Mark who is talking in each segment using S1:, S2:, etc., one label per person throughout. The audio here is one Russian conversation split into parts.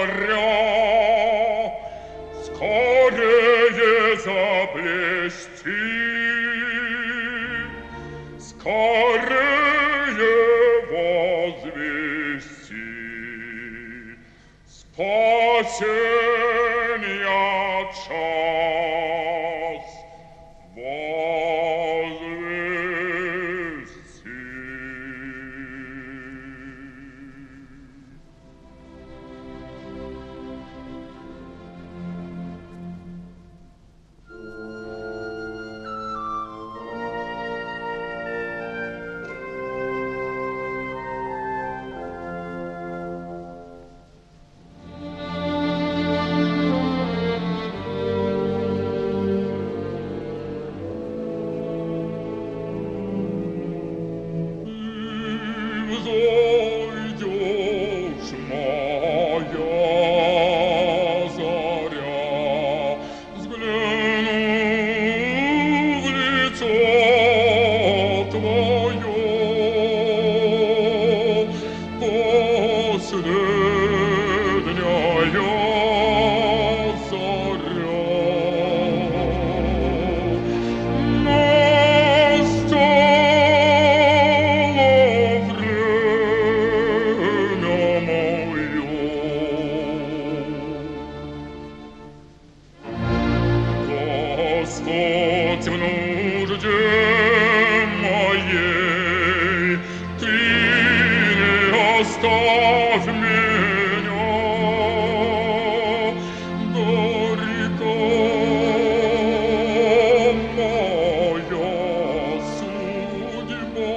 S1: заря скорее заблести, скорее возвести спасения час возвести. Взойдешь, моя заря, взгляну в лицо твое, последняя заря. Господь, в нужде моей Ты не оставь меня, горько моя судьба,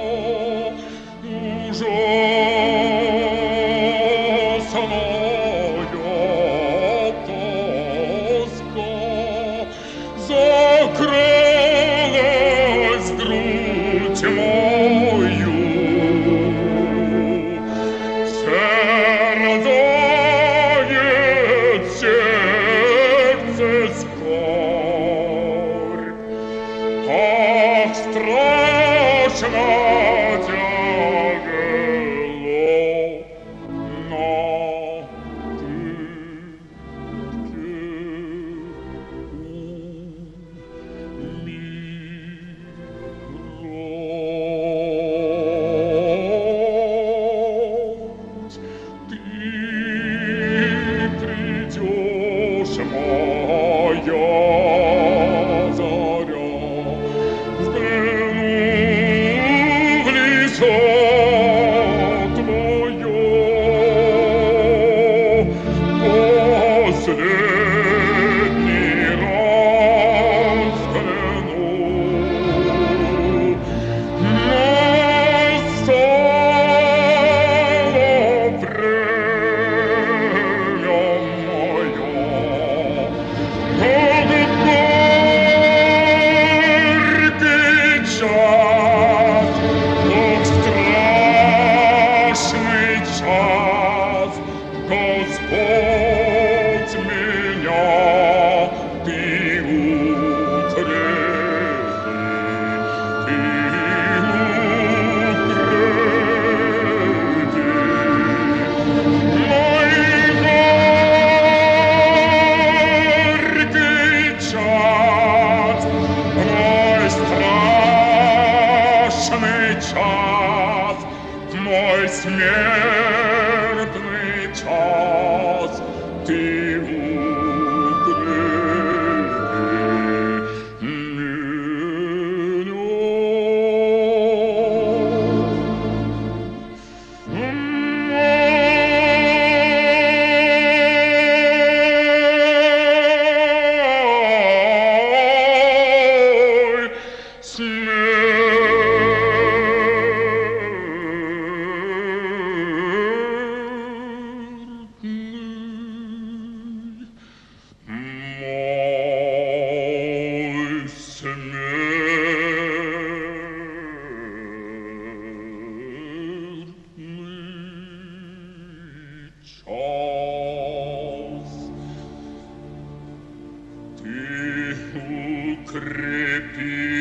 S1: ужасная тоска. Закрылась грудь мою, терзает сердце скорбь. Как страшно тяжело на моя заря, взгляну в лицо твое, последний раз взгляну. Настало время мое, горький час, как страшный час, Господь, меня Ты укрепи, Ты укрепи. Мой горький час, мой страшный час, мой смертный час, Ты укрепи укрепи.